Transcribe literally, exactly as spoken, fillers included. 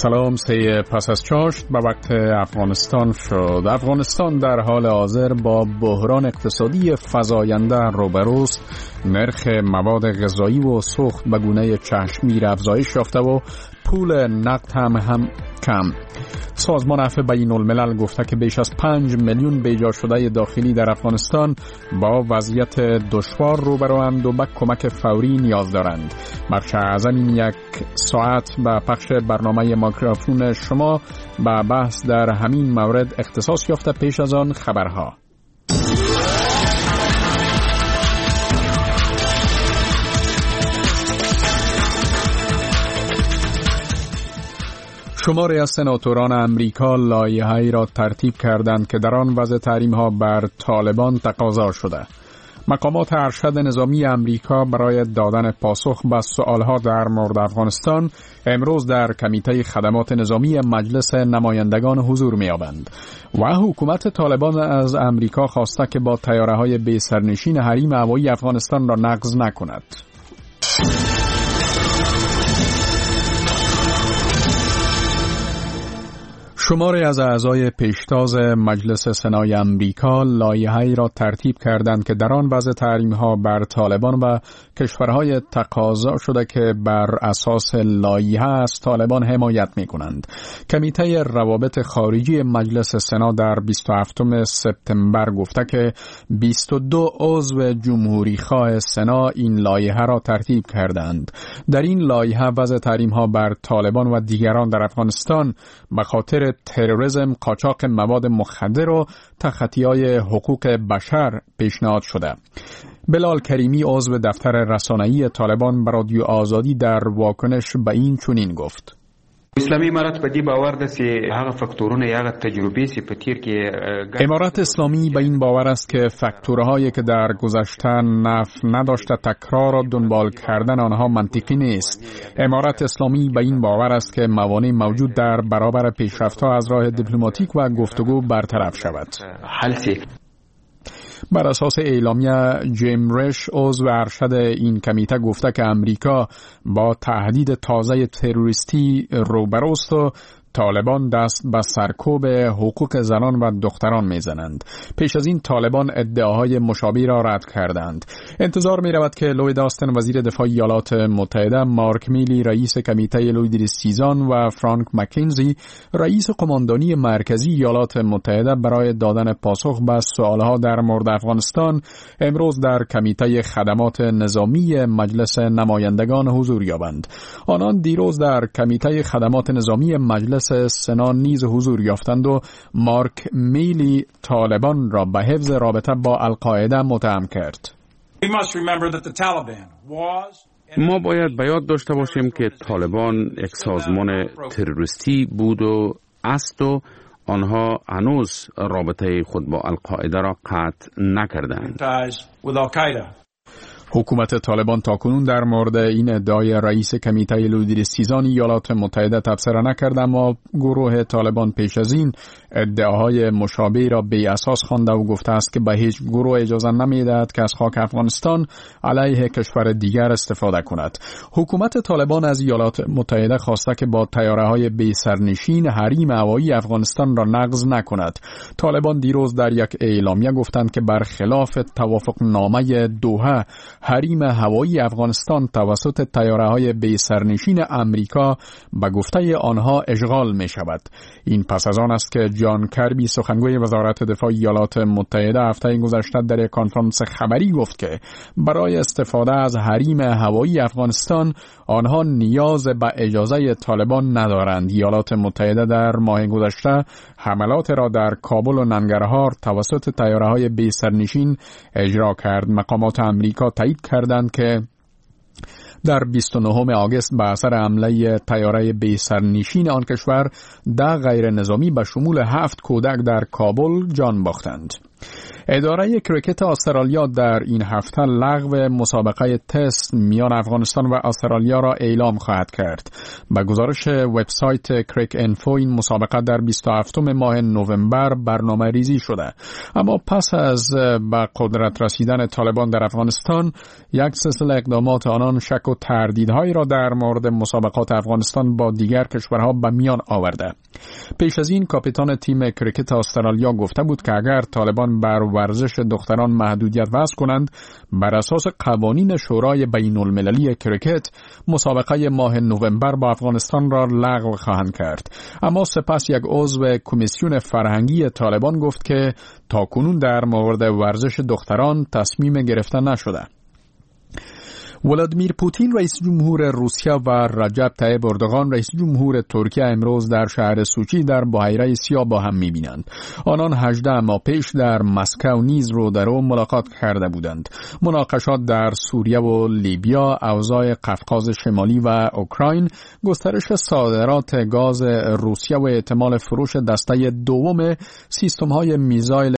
سلام، سه پس از چاشت به وقت افغانستان شد. افغانستان در حال حاضر با بحران اقتصادی فزاینده روبروست. نرخ مواد غذایی و سوخت به گونه چشمگیر افزایش یافته و پول نقد هم هم کم. سازمان عفو بین الملل گفته که بیش از پنج میلیون بیجا شده داخلی در افغانستان با وضعیت دشوار روبروند و به کمک فوری نیاز دارند. بخش اعظم این یک ساعت به پخش برنامه مایکروفون شما به بحث در همین مورد اختصاص یافته. پیش از آن خبرها. شماری از سناتوران امریکا لایحه‌ای را ترتیب کردند که در آن وضع تحریم‌ها بر طالبان تقاضا شده. مقامات ارشد نظامی امریکا برای دادن پاسخ به سؤالها در مورد افغانستان امروز در کمیته خدمات نظامی مجلس نمایندگان حضور می‌یابند و حکومت طالبان از امریکا خواسته که با طیاره‌های بی سرنشین حریم هوایی افغانستان را نقض نکند. شماری از اعضای پیشتاز مجلس سنای امریکا لایحه‌ای را ترتیب کردند که در آن وضع تحریم‌ها بر طالبان و کشورهای تقاضا شده که بر اساس لایحه از طالبان حمایت می‌کنند. کمیته روابط خارجی مجلس سنا در بیست و هفتم سپتامبر گفته که بیست و دو عضو جمهوری‌خواه سنا این لایحه را ترتیب کردند. در این لایحه وضع تحریم‌ها بر طالبان و دیگران در افغانستان به خاطر تروریسم، قاچاق مواد مخدر و تخطی‌های حقوق بشر پیشنهاد شده. بلال کریمی عضو دفتر رسانه‌ای طالبان به رادیو آزادی در واکنش به این چنین گفت: اسلامی امارت په دې باور ده چې هغه فاکتورونه یا هغه تجربې چې په تیر کې امارت اسلامی به این باور است که فاکتورهایی که در گذشته نفع نداشته تکرار و دنبال کردن آنها منطقی نیست. امارت اسلامی به این باور است که موانع موجود در برابر پیشرفت‌ها از راه دیپلماتیک و گفتگو برطرف شود. بر اساس اعلامیه جیم رش عضو ارشد این کمیته گفته که امریکا با تهدید تازه تروریستی روبروست و طالبان دست به سرکوب حقوق زنان و دختران میزنند. پیش از این طالبان ادعاهای مشابه را رد کردند. انتظار می رود که لوید آستن وزیر دفاع ایالات متحده، مارک میلی رئیس کمیته لوید سیزان و فرانک مکینزی رئیس قماندانی مرکزی ایالات متحده برای دادن پاسخ به سوالها در مورد افغانستان امروز در کمیته خدمات نظامی مجلس نمایندگان حضور یابند. آنان دیروز در کمیته خدمات نظامی مجلس سنا نیز حضور یافتند و مارک میلی طالبان را به حفظ رابطه با القاعده متهم کرد. ما باید به یاد داشته باشیم که طالبان یک سازمان تروریستی بود و است و آنها هنوز رابطه خود با القاعده را قطع نکردند. حکومت طالبان تاکنون در مورد این ادعای رئیس کمیته لوید سیزان ایالات متحده تبصره نکرد، اما گروه طالبان پیش از این ادعاهای مشابه را بی اساس خوانده و گفته است که به هیچ گروه اجازه نمیدهد که از خاک افغانستان علیه کشور دیگر استفاده کند. حکومت طالبان از ایالات متحده خواسته که با طیاره‌های بی سرنشین حریم هوایی افغانستان را نقض نکند. طالبان دیروز در یک اعلامیه گفتند که برخلاف توافق نامه دوحه حریم هوایی افغانستان توسط طیاره‌های بی سرنشین امریکا به گفته آنها اشغال می شود. این پس از آن است که جان کربی سخنگوی وزارت دفاع ایالات متحده هفته گذشته در یک کنفرانس خبری گفت که برای استفاده از حریم هوایی افغانستان آنها نیاز به اجازه طالبان ندارند. ایالات متحده در ماه گذشته حملات را در کابل و ننگرهار توسط طیاره‌های بی سرنشین اجرا کرد. مقامات امریکا تایید کردند که در بیست و نهم آگوست به اثر حمله طیاره بی سرنشین آن کشور ده غیر نظامی به شمول هفت کودک در کابل جان باختند. اداره کریکت استرالیا در این هفته لغو مسابقه تست میان افغانستان و استرالیا را اعلام خواهد کرد. با گزارش وبسایت کریک انفو این مسابقه در بیست و هفتم ماه نوامبر برنامه ریزی شده، اما پس از به قدرت رسیدن طالبان در افغانستان یک سلسله اقدامات آنان شک و تردیدهایی را در مورد مسابقات افغانستان با دیگر کشورها به میان آورده. پیش از این کاپیتان تیم کریکت استرالیا گفته بود که اگر طالبان بر ورزش دختران محدودیت وضع کنند، بر اساس قوانین شورای بین المللی کریکت مسابقه ماه نوامبر با افغانستان را لغو خواهند کرد. اما سپس یک عضو کمیسیون فرهنگی طالبان گفت که تاکنون در مورد ورزش دختران تصمیم گرفته نشده. ولادیمیر پوتین رئیس جمهور روسیه و رجب طیب اردوغان رئیس جمهور ترکیه امروز در شهر سوچی در بحیره سیاه با هم می‌بینند. آنان هجده ماه پیش در مسکو نیز رو در او ملاقات کرده بودند. مناقشات در سوریه و لیبیا، اوضاع قفقاز شمالی و اوکراین، گسترش صادرات گاز روسیه و احتمال فروش دسته دوم سیستم‌های میزایل